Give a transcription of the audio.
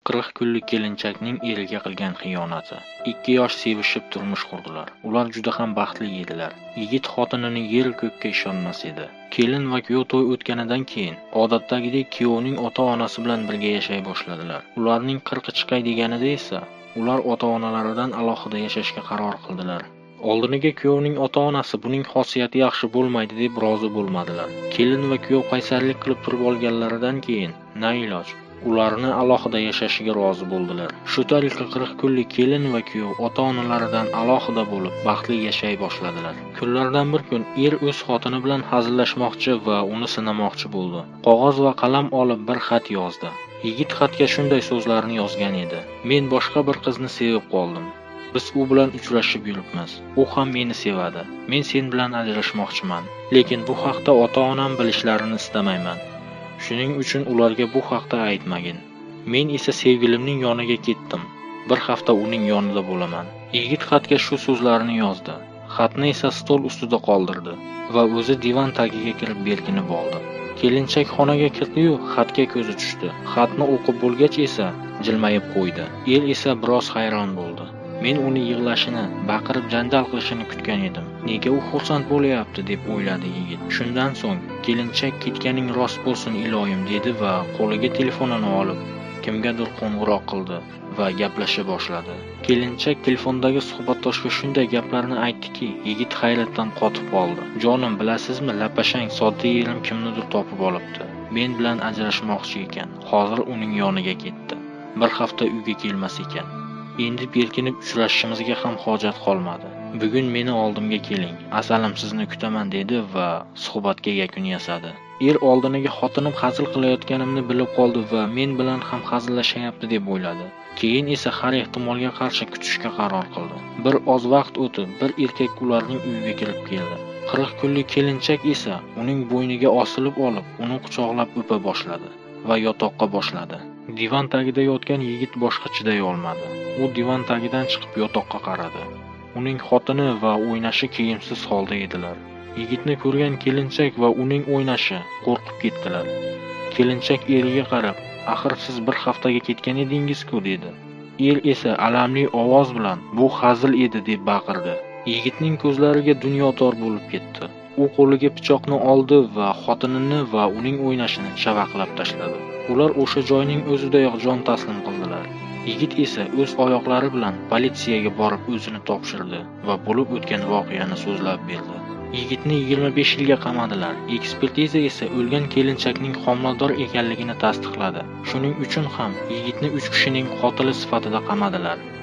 40 kunlik kelinchakning eriga qilgan xiyonati. 2 yosh sevishib turmush qurdilar. Ular juda ham baxtli edilar. Yigit xotinining yer ko'kka ishonmas edi. Kelin va kuyov to'y o'tganidan keyin odatdagidek kuyovning ota-onasi bilan birga yashay boshladilar. Ularning 40 chiqay deganida esa ular ota-onalaridan alohida yashashga qaror qildilar. Oldiniga kuyovning ota-onasi buning xosiyati yaxshi bo'lmaydi deb rozi bo'lmadilar. Kelin va kuyov qaysarlik qilib turib olganlaridan keyin na iloj ularni alohida yashashiga rozi bo'ldilar. Shu tariqa 40 kunlik kelin va kuyov ota-onalaridan alohida bo'lib baxtli yashay boshladilar. Kunlardan bir kun o'z xotini bilan hazillashmoqchi va uni sinamoqchi bo'ldi. Qog'oz va qalam olib bir xat yozdi. Yigit xatga shunday so'zlarni yozgan edi: "Men boshqa bir qizni sevib qoldim. Biz u bilan uchrashib yuribmiz. U ham meni sevadi. Men sen bilan ajrashmoqchiman. Lekin bu haqda ota-onam bilishlarini istamayman. Shuning uchun ularga bu haqda aytmagin. Men esa sevgilimning yoniga ketdim. Bir hafta uning yonida bo'laman." Yigit xatga shu so'zlarni yozdi. Xatni esa stol ustida qoldirdi va o'zi divan tagiga kirib berkinib oldi. Kelinchak xonaga kirdi-yu, xatga ko'zi tushdi. Xatni o'qib bo'lgach esa jilmayib qo'ydi. Esa biroz hayron bo'ldi. Men uni yig'lashini, baqirib janjal qilishini kutgan edim. Nega u xursand bo'layapti deb o'yladi yigit. Shundan so'ng kelinchak ketganing rost bo'lsin iloyim dedi va qo'liga telefonini olib kimgadir qo'ng'iroq qildi va gaplasha boshladi. Kelinchak telefondagi suhbatdoshga shunday gaplarni aytdiki, yigit hayratdan qotib qoldi. "Jonim, bilasizmi, lapashang sodda yerim kimnidir topib olibdi. Men bilan ajrashmoqchi ekan. Hozir uning yoniga ketdi. Bir hafta uyga kelmas ekan. Endi berkinib uchrashishimizga ham hojat qolmadi. Bugun meni oldimga keling. Asalim sizni kutaman" dedi va suhbatga yakun yasadi. Oldiniga xotinim hazil qilayotganimni bilib qoldi va men bilan ham hazillashayapti deb o'yladi. Keyin esa har ehtimolga qarshi kutishga qaror qildi. Bir oz vaqt o'tib, bir erkak ularning uyiga kirib keldi. 40 kunlik kelinchak esa uning bo'yniga osilib olib, uni quchoqlab o'pa boshladi va yotoqqa boshladi. Divan tagida yotgan yigit boshqa chiday olmadi. U divan tagidan chiqib yotoqqa qaradi. Uning xotini va o'ynashi kiyimsiz holda edilar. Yigitni ko'rgan kelinchak va uning o'ynashi qo'rqib ketdilar. Kelinchak eriga qarab, "Axir siz bir haftaga ketgan edingiz-ku" dedi. Esa alamli ovoz bilan, "Bu hazil edi" deb baqirdi. Yigitning ko'zlariga dunyo tor bo'lib ketdi. U qo'liga pichoqni oldi va xotinini va uning o'ynashini shavaqlab tashladi. Ular o'sha joyning o'zidayoq jon taslim qildilar. Yigit esa o'z oyoqlari bilan politsiyaga borib o'zini topshirdi va bo'lib o'tgan voqeani so'zlab berdi. Yigitni 25 yilga qamadilar. Ekspertiza esa o'lgan kelinchakning homilador ekanligini tasdiqladi. Shuning uchun ham yigitni 3 kishining qotili sifatida qamadilar.